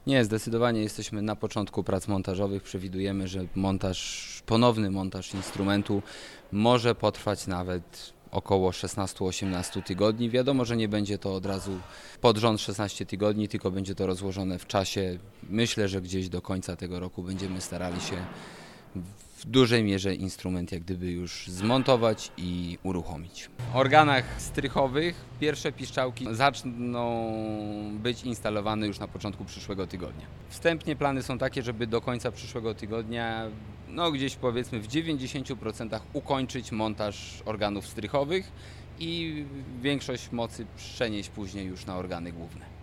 Nie, zdecydowanie jesteśmy na początku prac montażowych. Przewidujemy, że ponowny montaż instrumentu może potrwać nawet około 16-18 tygodni. Wiadomo, że nie będzie to od razu pod rząd 16 tygodni, tylko będzie to rozłożone w czasie. Myślę, że gdzieś do końca tego roku będziemy starali się w dużej mierze instrument jak gdyby już zmontować i uruchomić. W organach strychowych pierwsze piszczałki zaczną być instalowane już na początku przyszłego tygodnia. Wstępnie plany są takie, żeby do końca przyszłego tygodnia, gdzieś powiedzmy w 90% ukończyć montaż organów strychowych i większość mocy przenieść później już na organy główne.